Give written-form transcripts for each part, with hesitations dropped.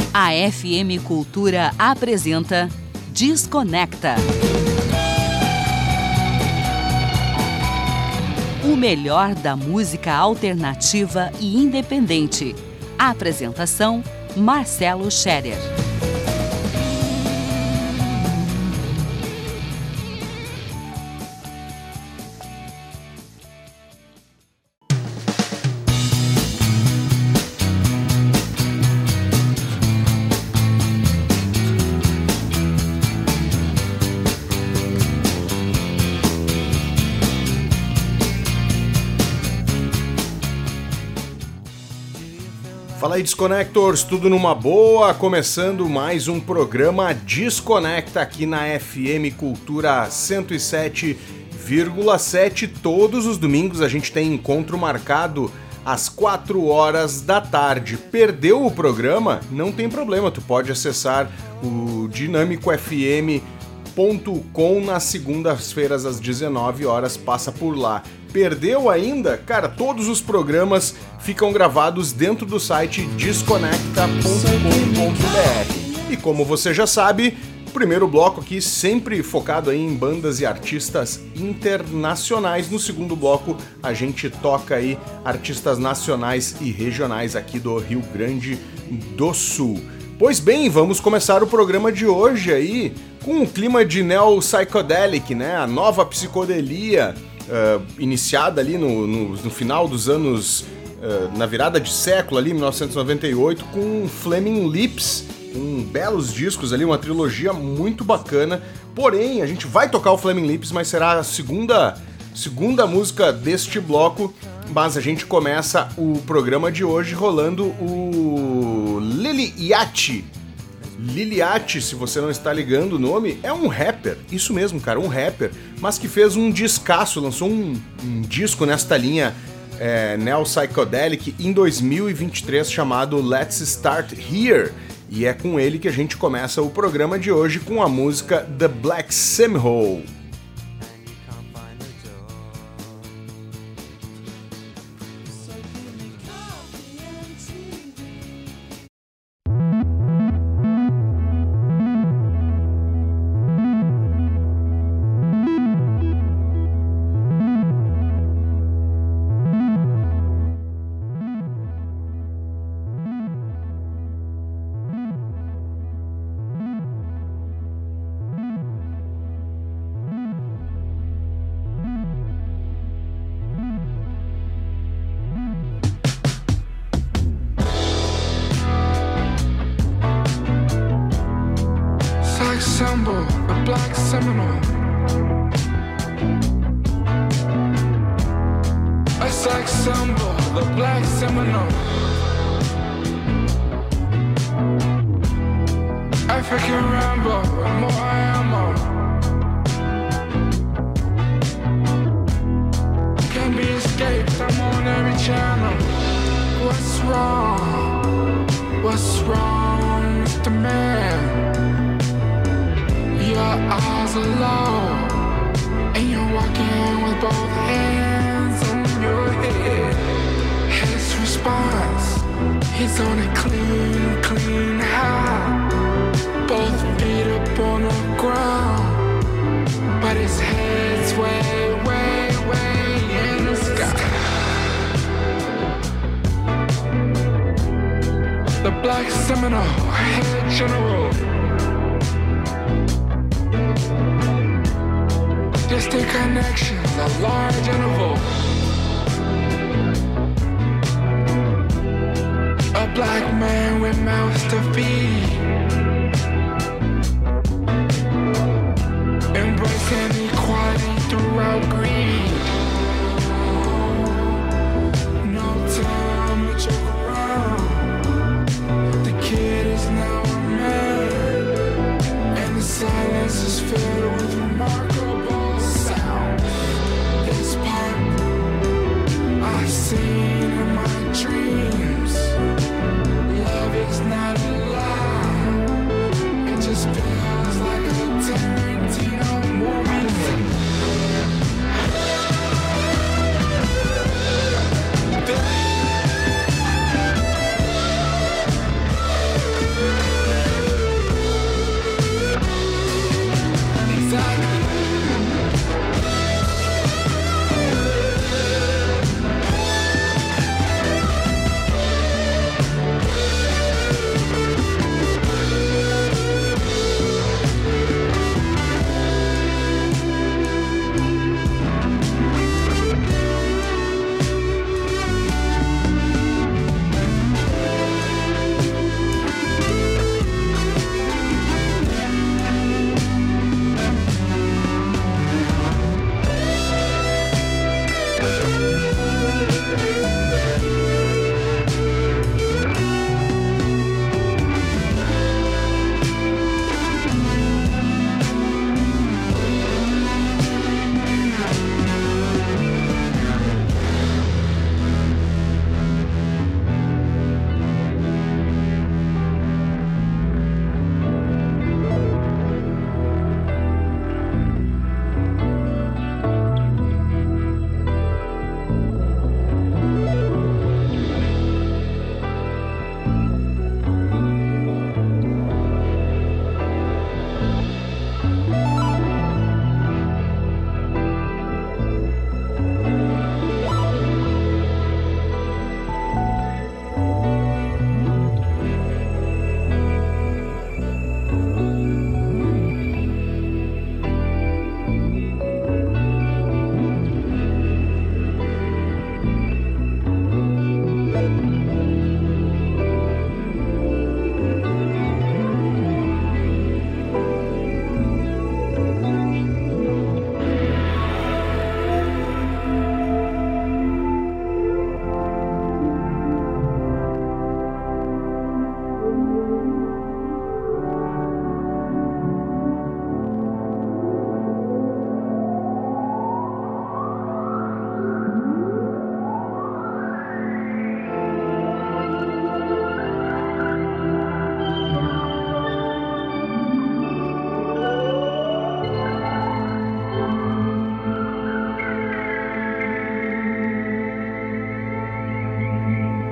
A FM Cultura apresenta Desconecta. O melhor da música alternativa e independente. A apresentação, Marcelo Scherer. Fala aí, Desconectors, tudo numa boa? Começando mais um programa Desconecta aqui na FM Cultura 107,7. Todos os domingos a gente tem encontro marcado às 4 horas da tarde. Perdeu o programa? Não tem problema, tu pode acessar o dinamicofm.com nas segundas-feiras às 19 horas, passa por lá. Perdeu ainda? Cara, todos os programas ficam gravados dentro do site desconecta.com.br. E como você já sabe, o primeiro bloco aqui sempre focado aí em bandas e artistas internacionais. No segundo bloco a gente toca aí artistas nacionais e regionais aqui do Rio Grande do Sul. Pois bem, vamos começar o programa de hoje aí com um clima de neo-psychedelic, né? A nova psicodelia iniciada ali no final dos anos, na virada de século ali, 1998, com Flaming Lips, com belos discos ali, uma trilogia muito bacana. Porém, a gente vai tocar o Flaming Lips, mas será a segunda música deste bloco. Mas a gente começa o programa de hoje rolando o Lil Yachty. Lil Yachty, se você não está ligando o nome, é um rapper, isso mesmo, cara, um rapper, mas que fez um discaço, lançou um disco nesta linha neo-psychedelic em 2023 chamado Let's Start Here, e é com ele que a gente começa o programa de hoje com a música The Black Semihole. Feels like a Tarantino movie.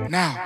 Now.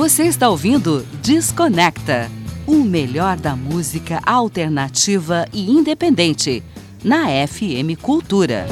Você está ouvindo Desconecta, o melhor da música alternativa e independente, na FM Cultura.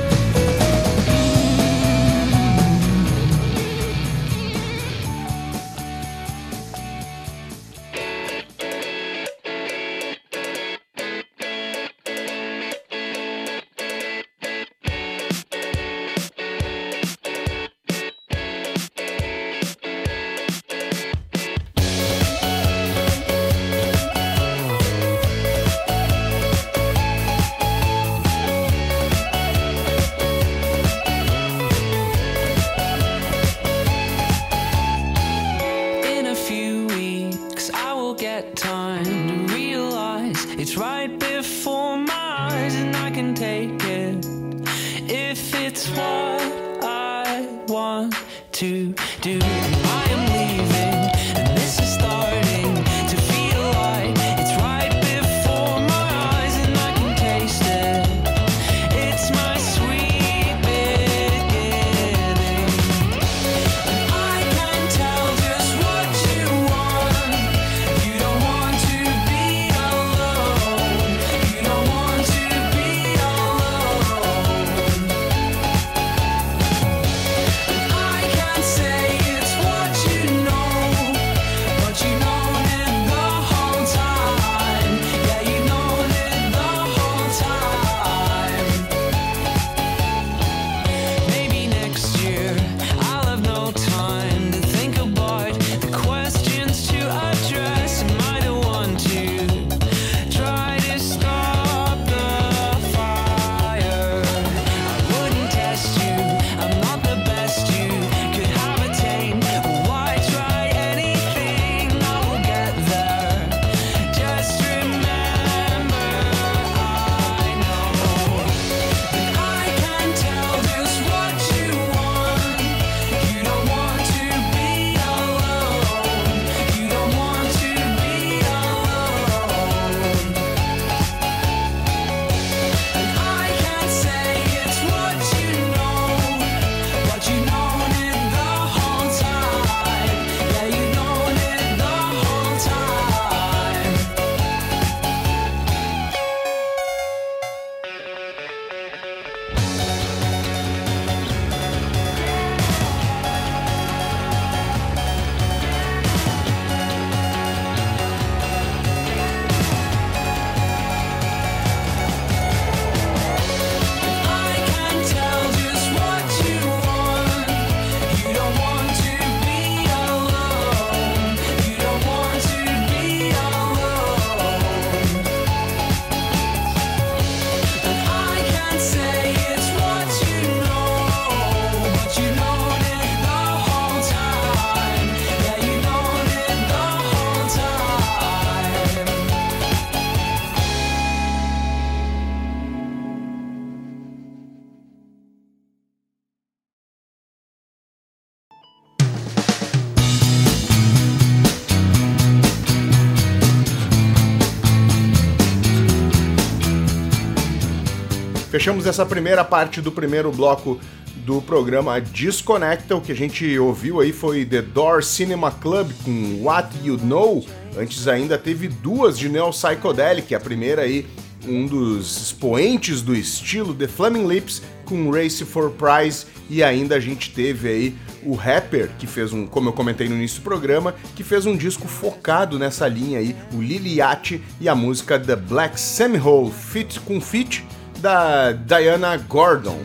Fechamos essa primeira parte do primeiro bloco do programa Desconecta. O que a gente ouviu aí foi The Doors Cinema Club com What You Know. Antes ainda teve duas de Neo Psychedelic. A primeira aí, um dos expoentes do estilo, The Flaming Lips com Race for Prize. E ainda a gente teve aí o Rapper, que fez como eu comentei no início do programa, que fez um disco focado nessa linha aí, o Lil Yachty, e a música The Black Samhole, com feat da Diana Gordon.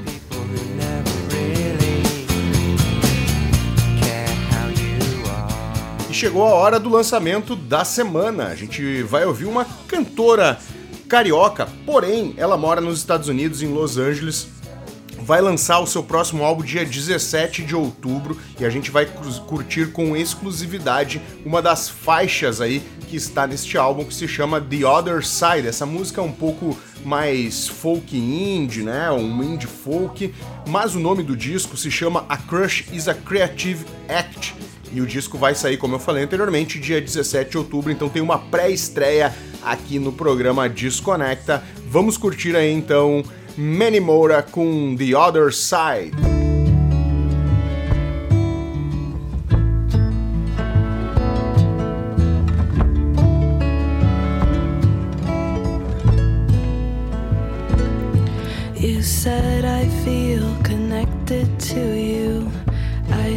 E chegou a hora do lançamento da semana. A gente vai ouvir uma cantora carioca, porém ela mora nos Estados Unidos, em Los Angeles. Vai lançar o seu próximo álbum dia 17 de outubro e a gente vai curtir com exclusividade uma das faixas aí que está neste álbum, que se chama The Other Side. Essa música é um pouco mais folk indie, né? Um indie folk, mas o nome do disco se chama A Crush is a Creative Act. E o disco vai sair, como eu falei anteriormente, dia 17 de outubro, então tem uma pré-estreia aqui no programa Desconecta. Vamos curtir aí então Manny Moura com The Other Side.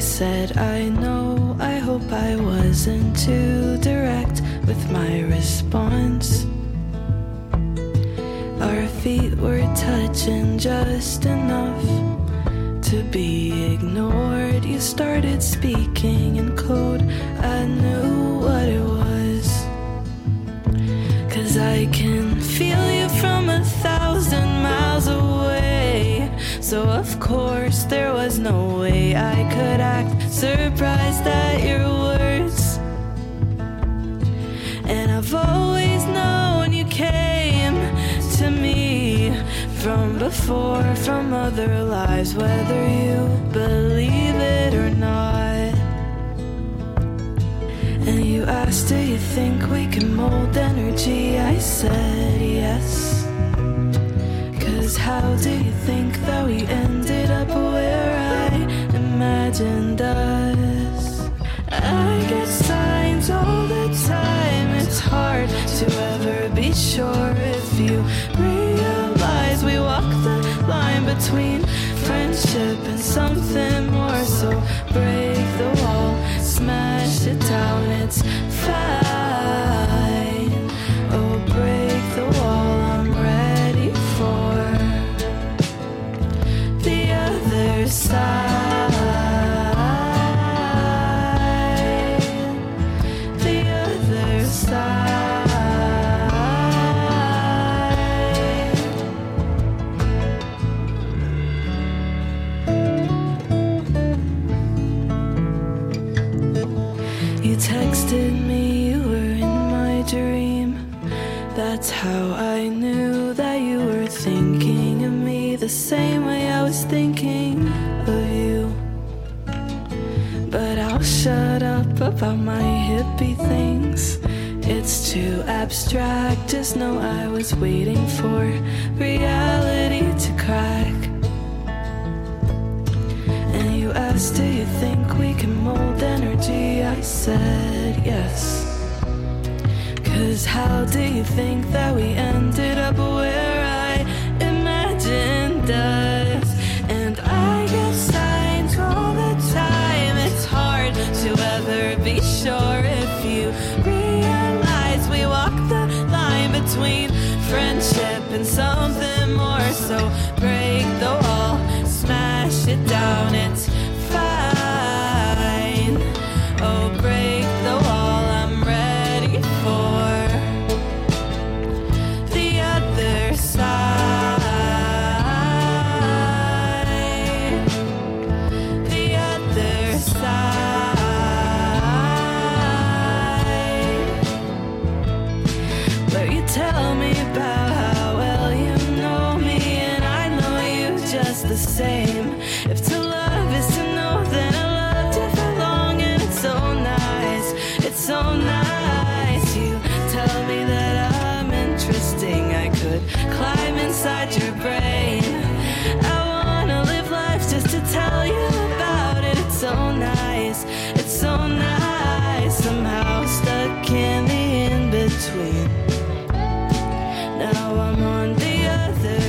said, I know, I hope I wasn't too direct with my response. Our feet were touching just enough to be ignored. You started speaking in code, I knew what it was. 'Cause I can feel you from 1,000 miles away. So of course there was no way I could act surprised at your words. And I've always known you came to me from before, from other lives, whether you believe it or not. And you asked, do you think we can mold energy? I said yes. 'Cause how do you think that we ended up where I imagined us? I get signs all the time. It's hard to ever be sure if you realize we walk the line between friendship and something more. So break the wall, smash it down, it's fine. Oh, break the wall, I'm ready for the other side. The other side. You texted me, you were in my dream. That's how I knew that you were thinking of me the same way I was thinking of you. But I'll shut up about my hippie things. It's too abstract, just know I was waiting for reality to crack. And you asked, do you think we can mold energy? I said yes. 'Cause how do you think that we ended up where I imagined us? And I get signs all the time. It's hard to ever be sure if you realize we walk the line between friendship and something more. So break the wall, smash it down, it's fine. Oh, break the wall, I'm ready for the other side. The other side. Where you tell me about how well you know me, and I know you just the same. If to love is to know, then I loved you for long, and it's so nice. It's so nice. You tell me that I'm interesting. I could climb inside your brain. I wanna live life just to tell you about it. It's so nice. It's so nice. Somehow stuck in the in-between. Now I'm on the other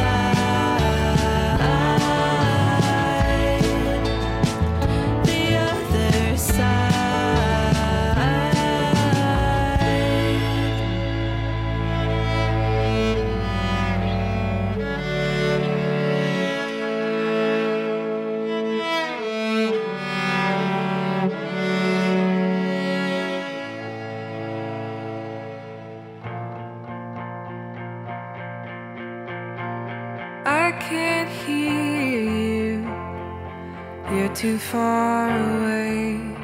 side. The other I can't hear you, you're too far away.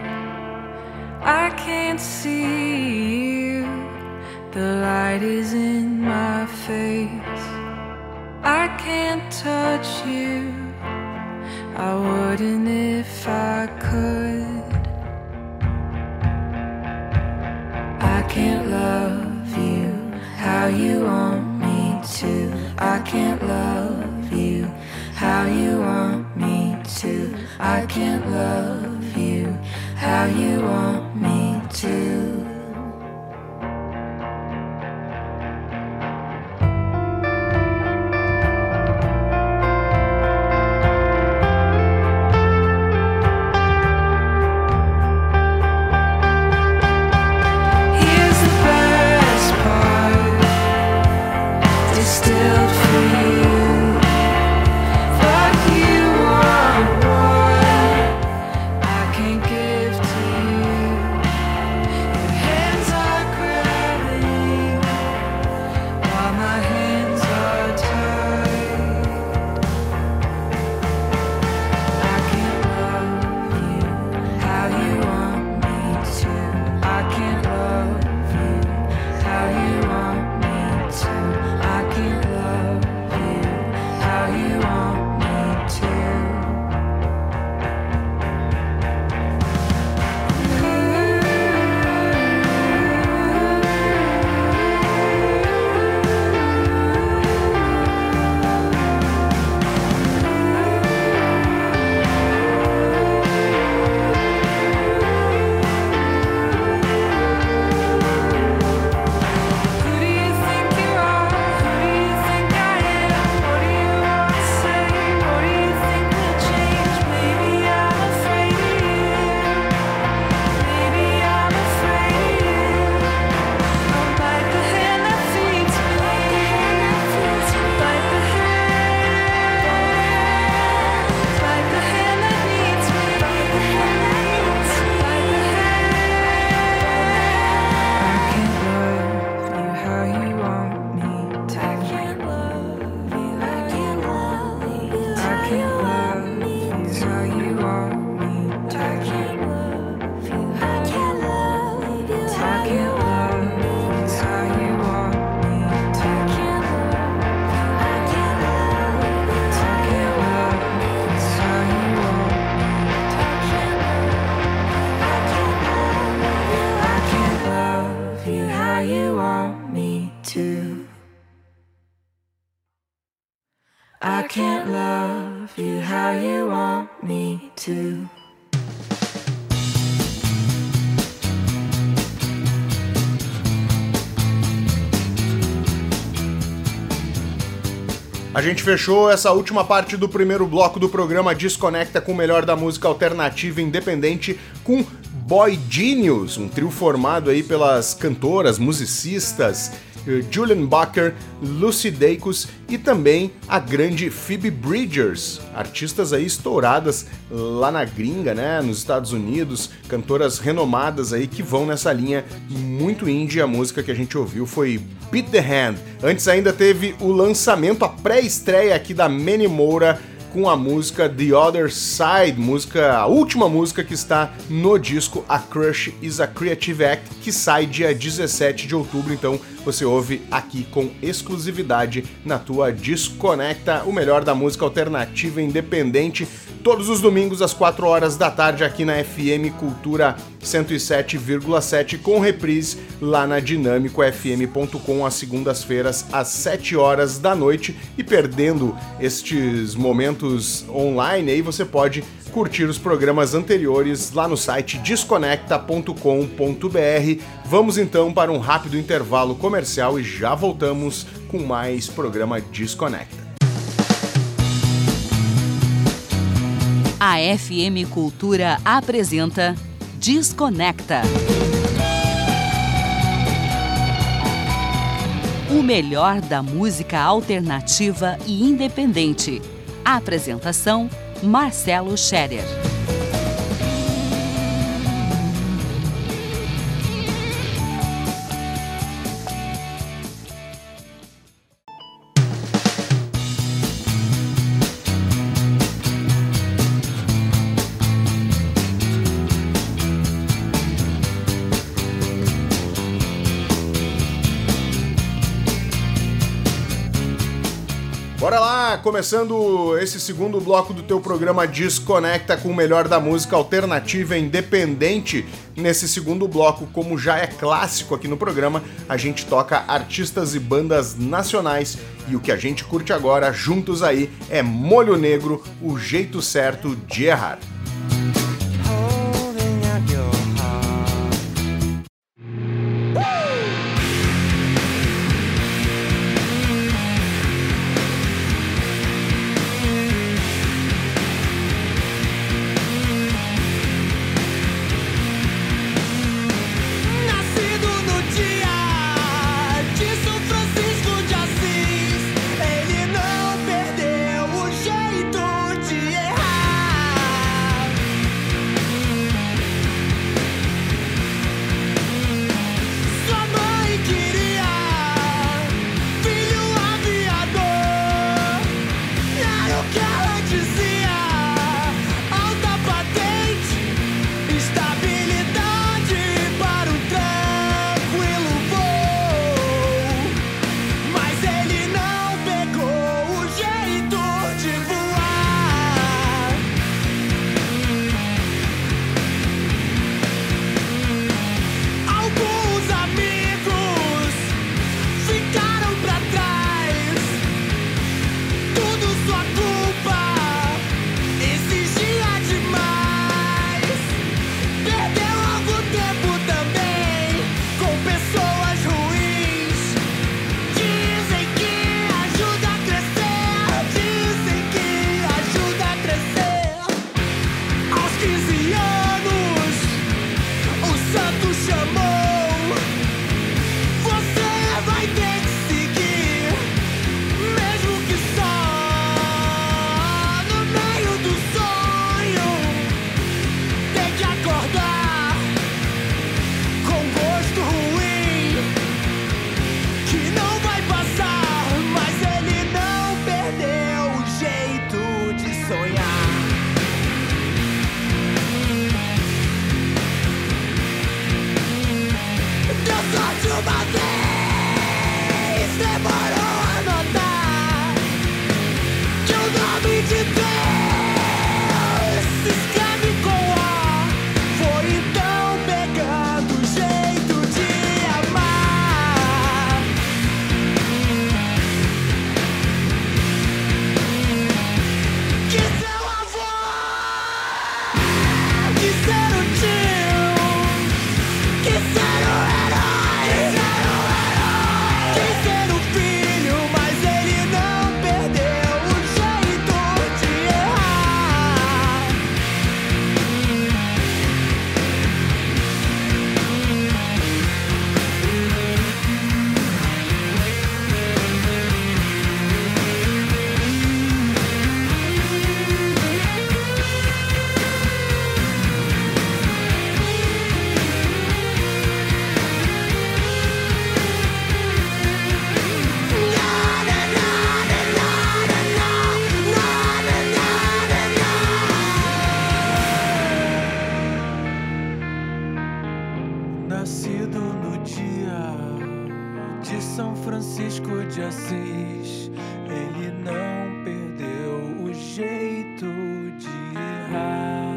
I can't see you, the light is in my face. I can't touch you, I wouldn't if I could. I can't love you how you want me to. I can't love you how you want me to. I can't love you how you want me to. A gente fechou essa última parte do primeiro bloco do programa Desconecta com o melhor da música alternativa independente com Boy Genius, um trio formado aí pelas cantoras, musicistas Julian Baker, Lucy Dacus e também a grande Phoebe Bridgers, artistas aí estouradas lá na gringa, né, nos Estados Unidos, cantoras renomadas aí que vão nessa linha muito indie. A música que a gente ouviu foi Beat the Hand. Antes ainda teve o lançamento, a pré-estreia aqui da Manny Moura com a música The Other Side, a última música que está no disco A Crush is a Creative Act, que sai dia 17 de outubro, então você ouve aqui com exclusividade na tua Desconecta, o melhor da música alternativa independente, todos os domingos às 4 horas da tarde aqui na FM Cultura 107,7, com reprise lá na dinamicofm.com às segundas-feiras às 7 horas da noite. E perdendo estes momentos online, aí você pode curtir os programas anteriores lá no site desconecta.com.br. Vamos então para um rápido intervalo comercial e já voltamos com mais programa Desconecta. A FM Cultura apresenta Desconecta. O melhor da música alternativa e independente. A apresentação: Marcelo Scherer. Bora lá, começando esse segundo bloco do teu programa Desconecta com o melhor da música alternativa e independente. Nesse segundo bloco, como já é clássico aqui no programa, a gente toca artistas e bandas nacionais, e o que a gente curte agora, juntos aí, é Molho Negro, o jeito certo de errar. Ele não perdeu o jeito de errar. Francisco de Assis, ele não perdeu o jeito de errar.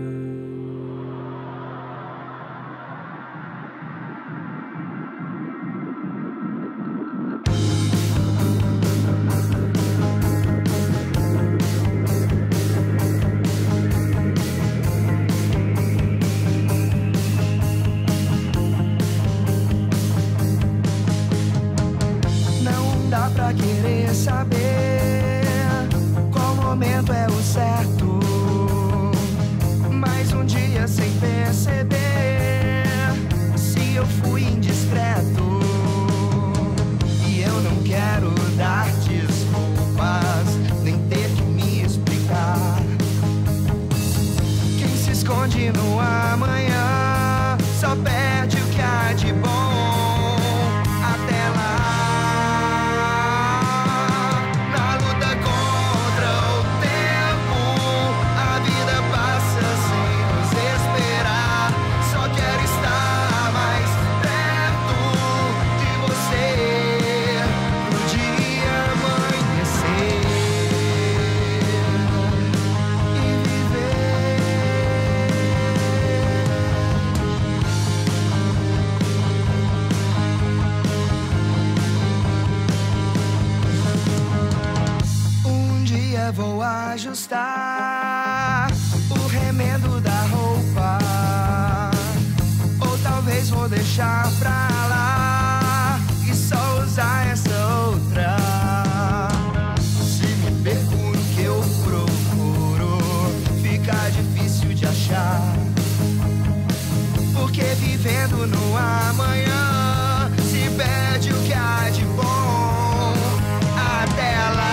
Pra querer saber qual momento é o certo, mas um dia sem perceber se eu fui indiscreto. E eu não quero dar desculpas, nem ter que me explicar. Quem se esconde no amanhã só perde o que há de bom. Até lá, vou ajustar o remendo da roupa, ou talvez vou deixar pra lá e só usar essa outra. Se me perco no que eu procuro, fica difícil de achar, porque vivendo no amanhã se perde o que há de bom. Até lá,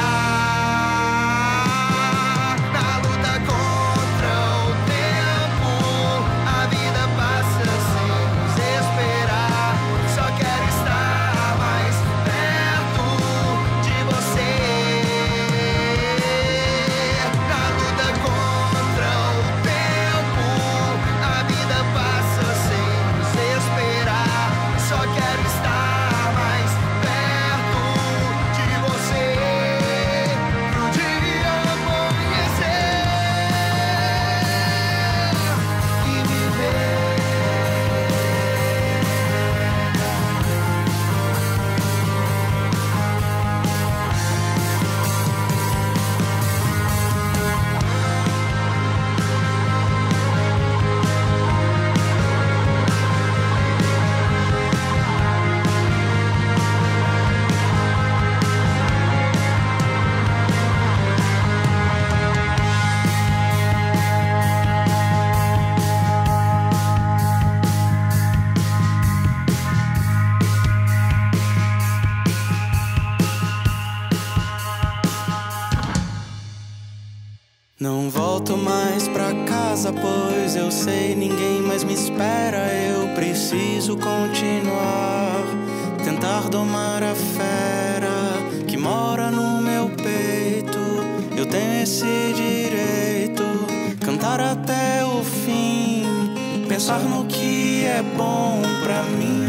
não volto mais pra casa, pois eu sei ninguém mais me espera. Eu preciso continuar, tentar domar a fera que mora no meu peito. Eu tenho esse direito, cantar até o fim, pensar no que é bom pra mim.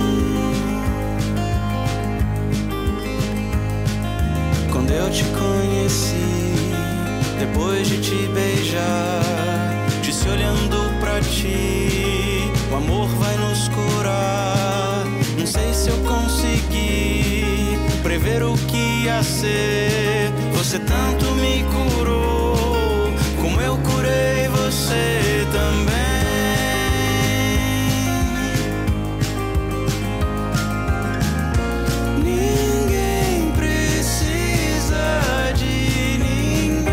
Quando eu te conheci, depois de te beijar, disse olhando pra ti, o amor vai nos curar. Não sei se eu consegui prever o que ia ser. Você tanto me curou, como eu curei você também. Ninguém precisa de ninguém,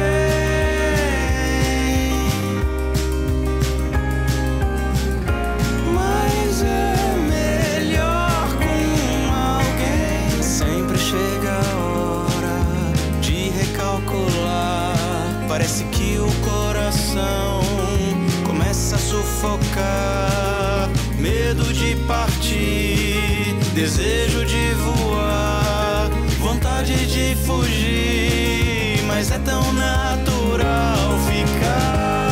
mas é melhor com alguém. Sempre chega a hora de recalcular. Parece que o coração começa a sufocar. Medo de partir, desejo de voar, vontade de fugir, mas é tão natural ficar.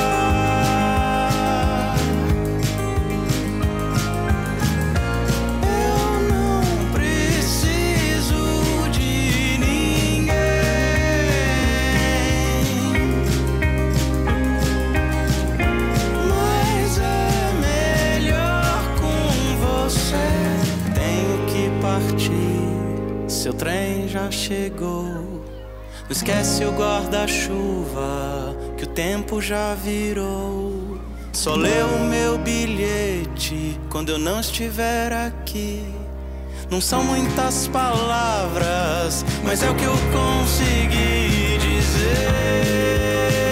Eu não preciso já chegou. Não esquece o guarda-chuva, que o tempo já virou. Só lê o meu bilhete quando eu não estiver aqui. Não são muitas palavras, mas é o que eu consegui dizer.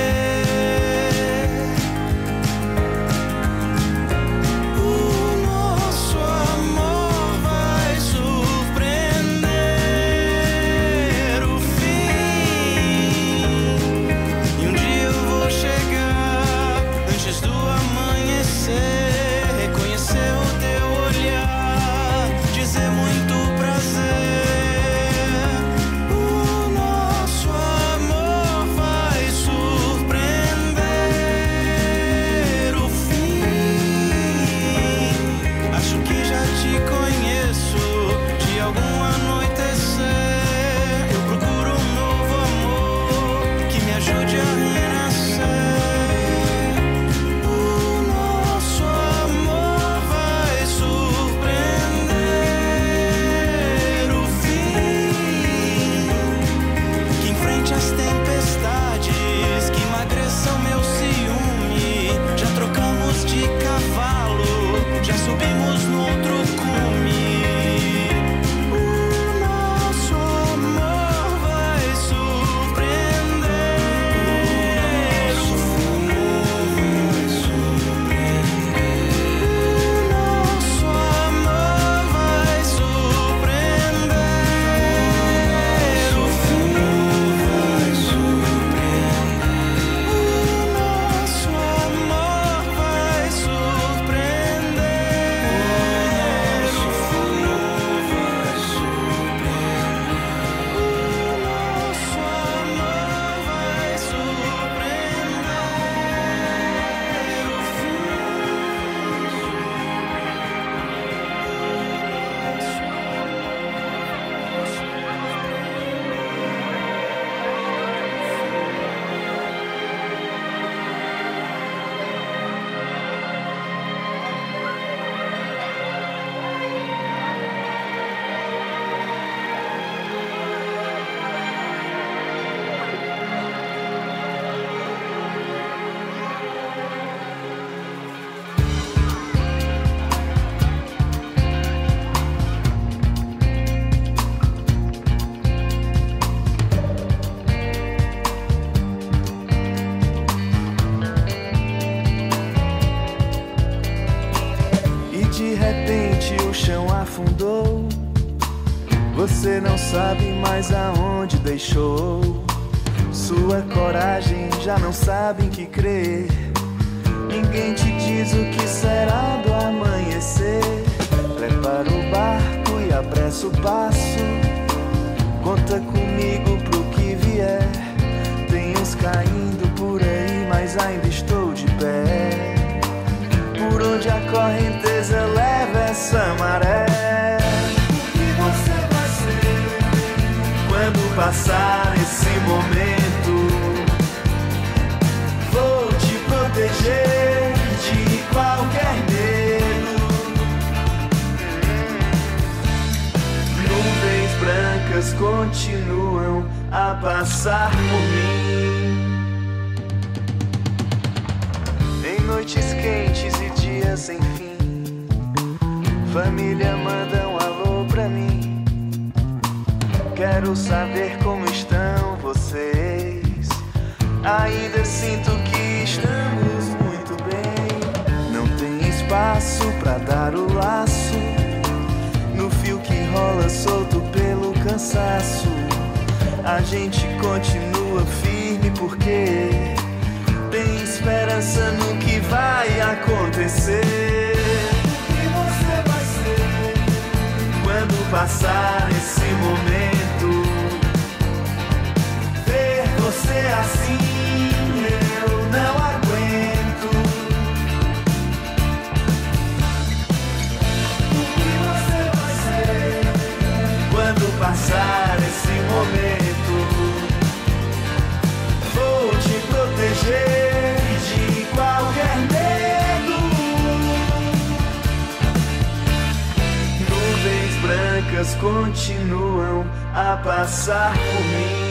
Você não sabe mais aonde deixou. Sua coragem já não sabe em que crer. Ninguém te diz o que será do amanhecer. Prepara o barco e apressa o passo. Conta comigo pro que vier. Tem uns caindo por aí, mas ainda estou de pé. Por onde a correnteza leva essa maré. Quando passar esse momento, vou te proteger de qualquer medo. Nuvens brancas continuam a passar por mim. Em noites quentes e dias sem fim, família manda um alô pra mim. Quero saber como estão vocês. Ainda sinto que estamos muito bem. Não tem espaço pra dar o laço no fio que rola solto pelo cansaço. A gente continua firme porque tem esperança no que vai acontecer. E você vai ser quando passar esse momento. Ver você assim eu não aguento. O que você vai ser quando passar esse momento? Vou te proteger de qualquer medo. Nuvens brancas dias continuam a passar por mim.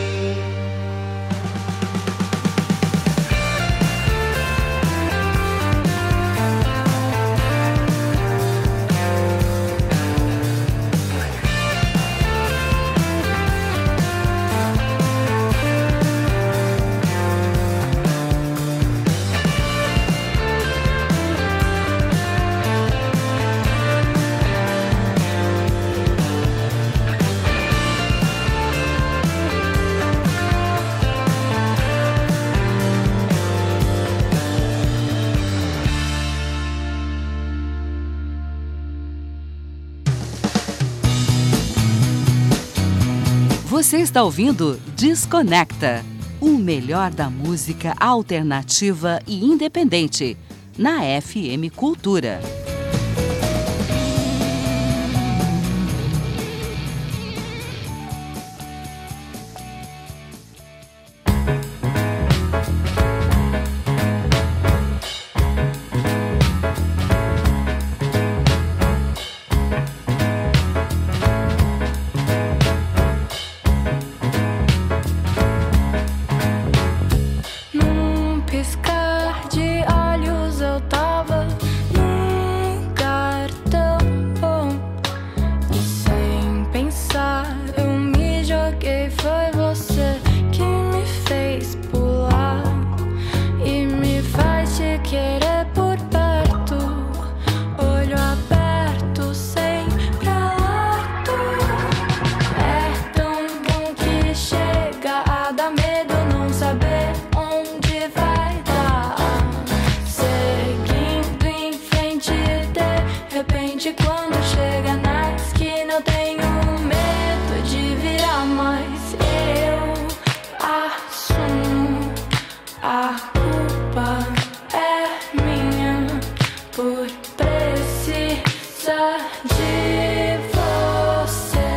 Você está ouvindo Desconecta, o melhor da música alternativa e independente, na FM Cultura. Piscar de olhos eu tava num cartão e sem pensar eu me joguei. Foi você que me fez pular e me faz te querer por perto, olho aberto sempre alerta. É tão bom que chega a dar medo não saber onde vai. Quando chega na esquina eu tenho medo de virar, mas eu assumo a culpa é minha por precisar de você.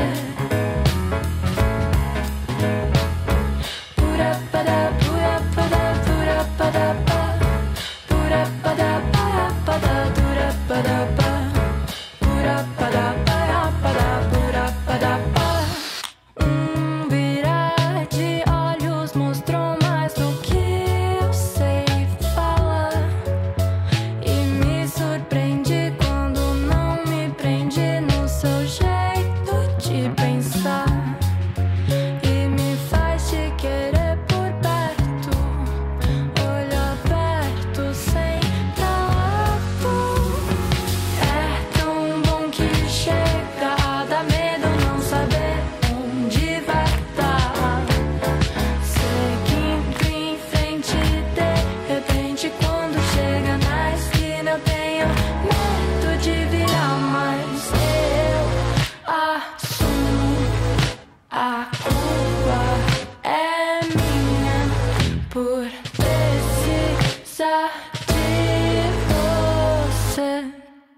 Pura pada pura pada pura pada pa pura pada para pada dura pada pa. Virar de olhos mostrou mais do que eu sei falar e me surpreende quando não me prende no seu jeito de pensar e me faz te querer por perto, olho aberto sempre alerta. É tão bom que chega a dar medo não saber onde vai dar. Seguindo em frente, de repente quando chega na esquina eu tenho medo de virar, mas eu assumo a culpa é minha por precisar de você.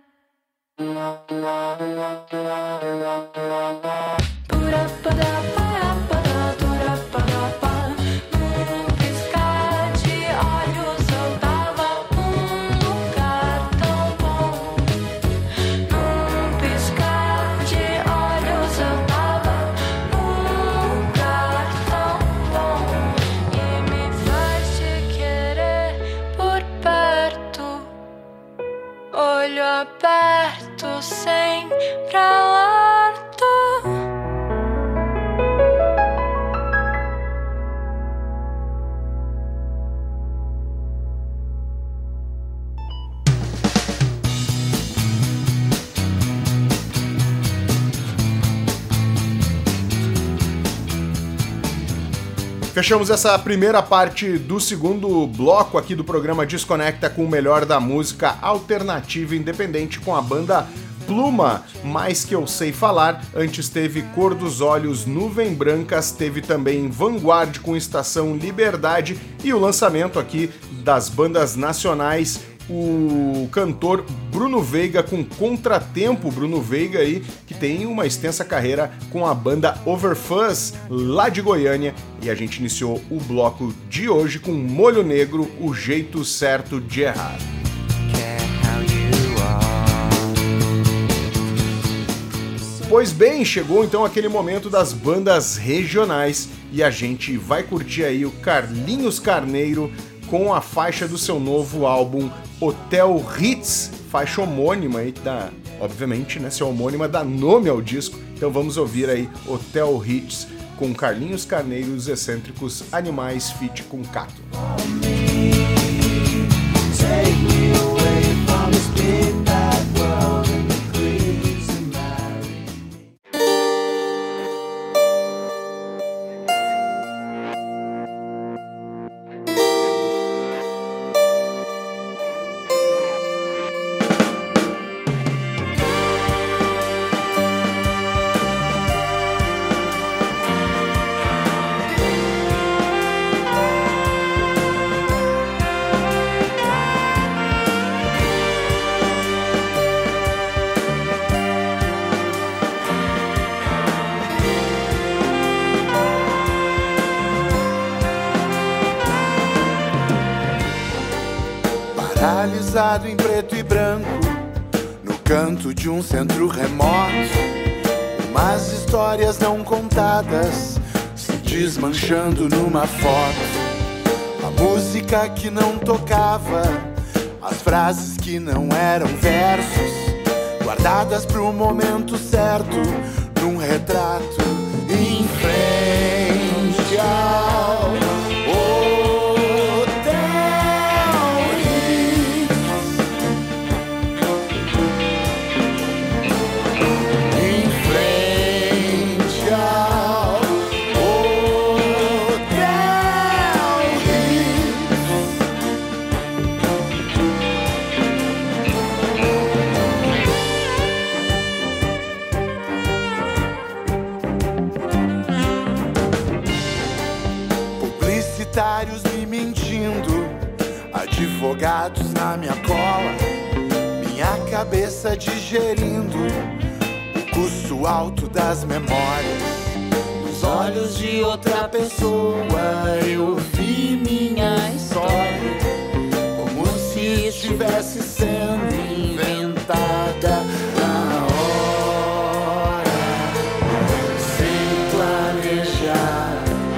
Pura pada para pada dura pada pa. Num piscar de olhos eu tava num lugar tão bom. Num piscar de olhos eu tava num lugar tão bom e me faz te querer por perto, olho aberto sempre alerta. Fechamos essa primeira parte do segundo bloco aqui do programa Desconecta com o melhor da música alternativa e independente com a banda Pluma, Mais Que Eu Sei Falar. Antes teve Cor dos Olhos, Nuvem Brancas, teve também Vanguard com Estação Liberdade e o lançamento aqui das bandas nacionais, o cantor Bruno Veiga com Contratempo. Bruno Veiga aí, que tem uma extensa carreira com a banda Overfuzz, lá de Goiânia. E a gente iniciou o bloco de hoje com Molho Negro, O Jeito Certo de Errar. Pois bem, chegou então aquele momento das bandas regionais e a gente vai curtir aí o Carlinhos Carneiro com a faixa do seu novo álbum Hotel Hits, faixa homônima aí, obviamente, né, se é homônima, dá nome ao disco. Então vamos ouvir aí Hotel Hits com Carlinhos Carneiro e os Excêntricos Animais feat com Cato. Paralisado em preto e branco, no canto de um centro remoto, umas histórias não contadas se desmanchando numa foto. A música que não tocava, as frases que não eram versos, guardadas pro momento certo, num retrato em frente ao me mentindo, advogados na minha cola, minha cabeça digerindo o custo alto das memórias. Nos olhos de outra pessoa eu vi minha história, como se estivesse sendo inventada na hora, sem planejar.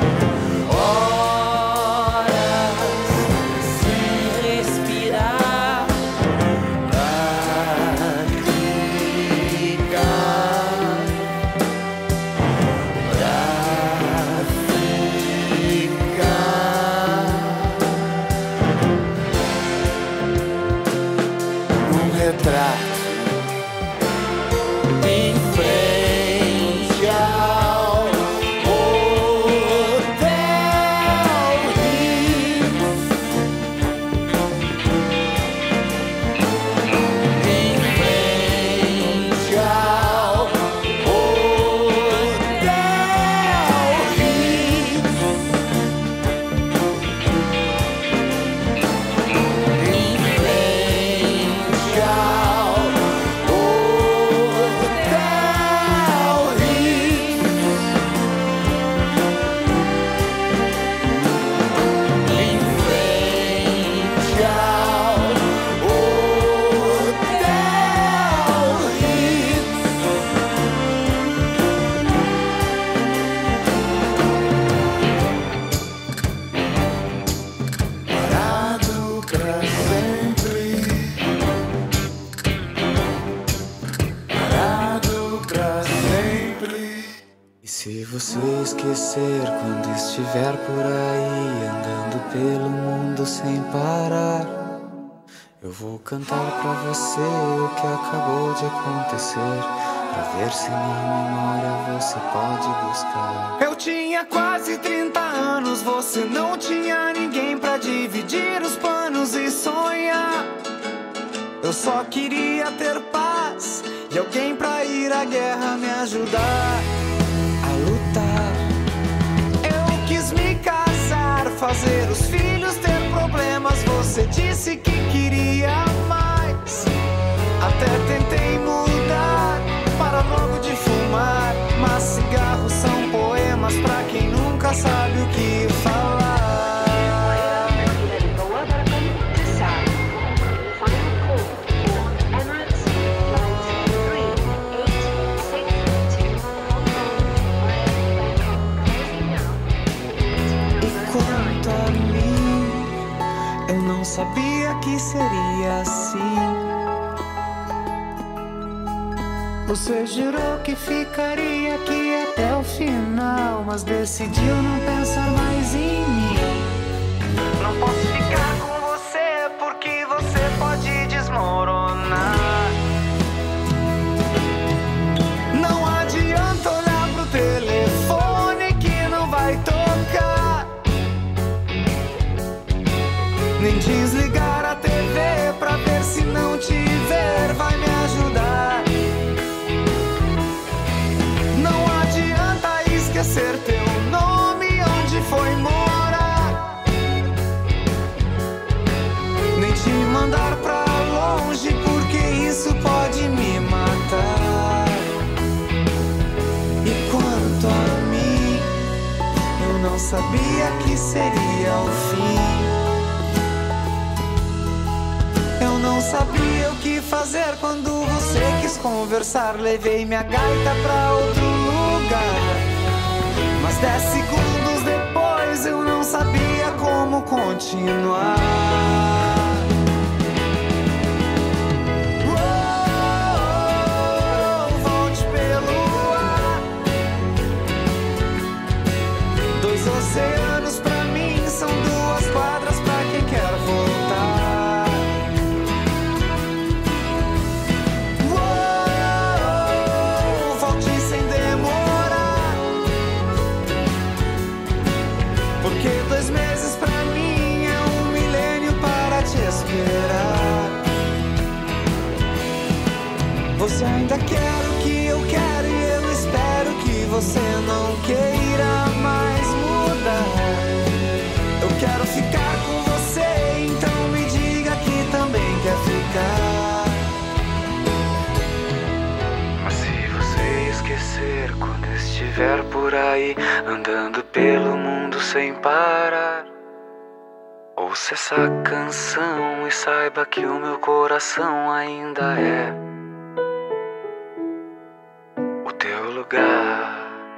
Se você esquecer quando estiver por aí, andando pelo mundo sem parar, eu vou cantar pra você o que acabou de acontecer, pra ver se na memória você pode buscar. Eu tinha quase 30 anos, você não tinha ninguém pra dividir os panos e sonhar. Eu só queria ter paz e alguém pra ir à guerra me ajudar a lutar. Eu quis me casar, fazer os filhos ter problemas. Você disse que queria mais. Até tentei mudar, para logo de fumar. Mas cigarros são poemas pra quem nunca sabe o que falar. assim. Você jurou que ficaria aqui até o final, mas decidiu não pensar mais em mim. Não posso ficar com você porque você pode desmoronar. Não adianta olhar pro telefone que não vai tocar, nem desligar a TV pra ver se não te ver vai me ajudar. Não adianta esquecer teu nome, onde foi morar, nem te mandar pra longe porque isso pode me matar. E quanto a mim, eu não sabia que seria o fim. Eu não sabia o que fazer quando você quis conversar. Levei minha gaita pra outro lugar, mas 10 segundos depois eu não sabia como continuar. Volte pelo ar. 2 oceanos pra mim são 2 quadras pra quem quer voltar. Porque 2 meses pra mim é 1 milênio para te esperar. Você ainda quer o que eu quero e eu espero que você não queira mais mudar. Eu quero ficar com você, então me diga que também quer ficar. Mas se você esquecer quando estiver por aí andando pelo mundo sem parar, ouça essa canção e saiba que o meu coração ainda é o teu lugar.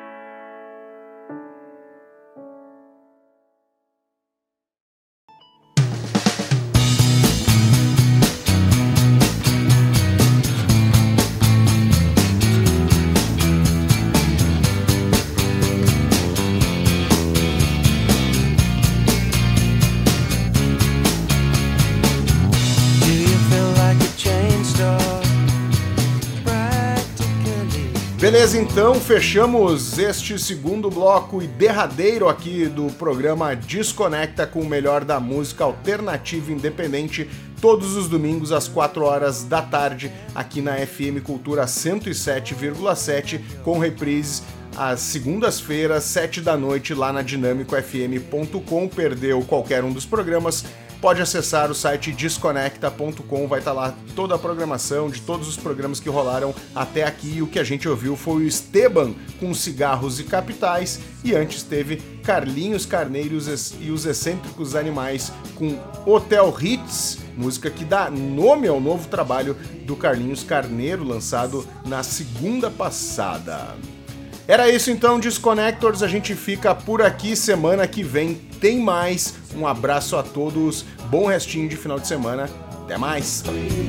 Beleza, então fechamos este segundo bloco e derradeiro aqui do programa Desconecta com o melhor da música alternativa independente, todos os domingos às 4 horas da tarde aqui na FM Cultura 107,7, com reprises às segundas-feiras, 7 da noite, lá na dinamicofm.com. Perdeu qualquer um dos programas, pode acessar o site desconecta.com, vai estar lá toda a programação de todos os programas que rolaram até aqui. O que a gente ouviu foi o Esteban com Cigarros e Capitais, e antes teve Carlinhos Carneiros e os Excêntricos Animais com Hotel Hits, música que dá nome ao novo trabalho do Carlinhos Carneiro, lançado na segunda passada. Era isso então, Desconectors, a gente fica por aqui, semana que vem tem mais. Um abraço a todos, bom restinho de final de semana, até mais!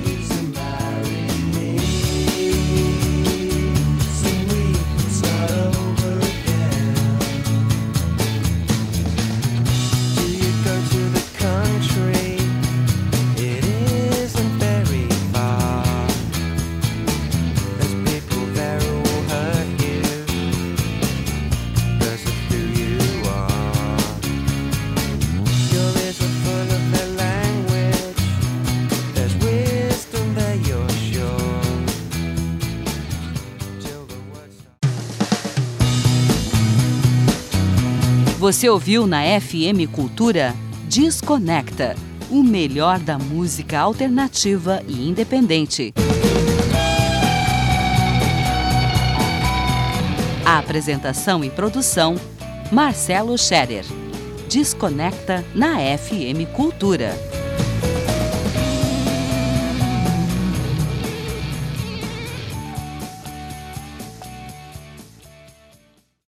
Você ouviu na FM Cultura Desconecta, o melhor da música alternativa e independente. A apresentação e produção, Marcelo Scherer. Desconecta na FM Cultura.